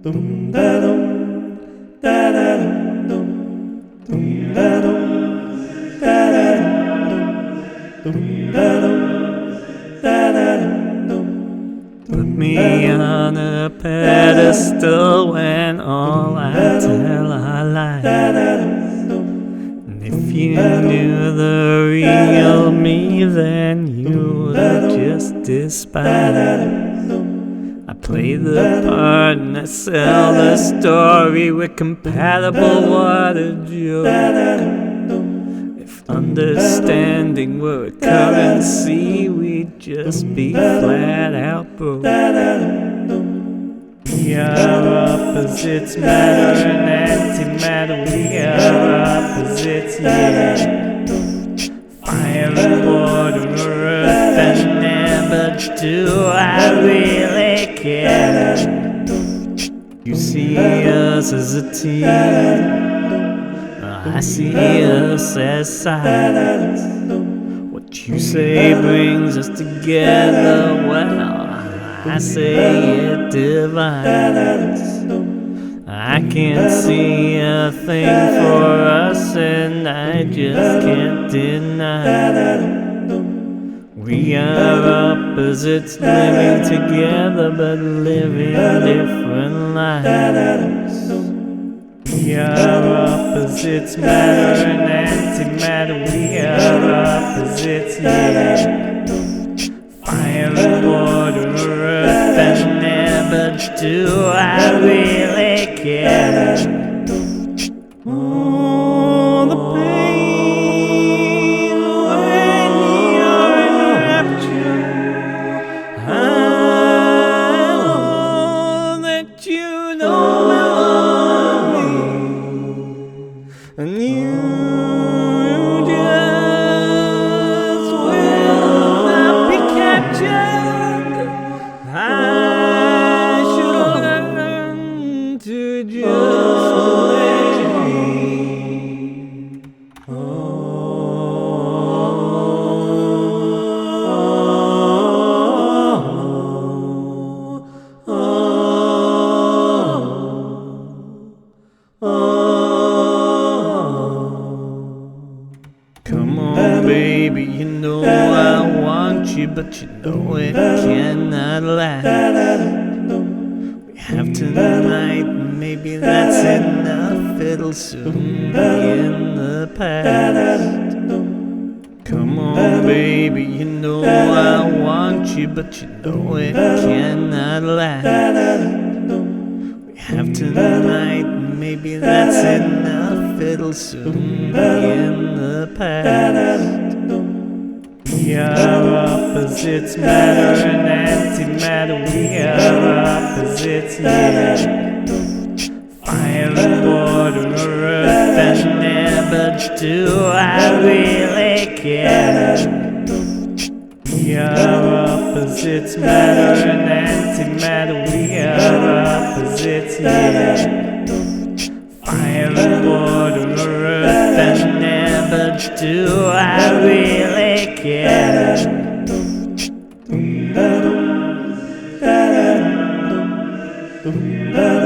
Put me on a pedestal when all I tell are lies. And if you knew the real me, then you would just despise. I play the part and I sell the story. We're compatible, what a joke. If understanding were a currency, we'd just be flat out broke. We are opposites, matter and antimatter. We are opposites, yeah. Fire and water, earth and air, but do I really care? You see us as a team, I see us as sides. What you say brings us together, well, I say it divides. I can't see a thing for us, and I just can't deny. We are opposites living together, but living different lives. We are opposites, matter and antimatter. We are opposites, yeah. Fire and water, earth and air, but do I really care? Oh, the pain when you're in rapture. I know that you know my love, and you just will not be captured. I should learn to just let you be. Come on, baby, you know I want you, but you know it cannot last. We have tonight, maybe that's enough. It'll soon be in the past. Come on, baby, you know I want you, but you know it cannot last. We have tonight, maybe that's enough. It'll soon be in the past. We are opposites, matter and antimatter. We are opposites, yeah. Fire and water, earth and air, but do I really care? We are opposites, matter and antimatter. We are opposites, yeah. Fire and water, earth and air, but do I really care? Dum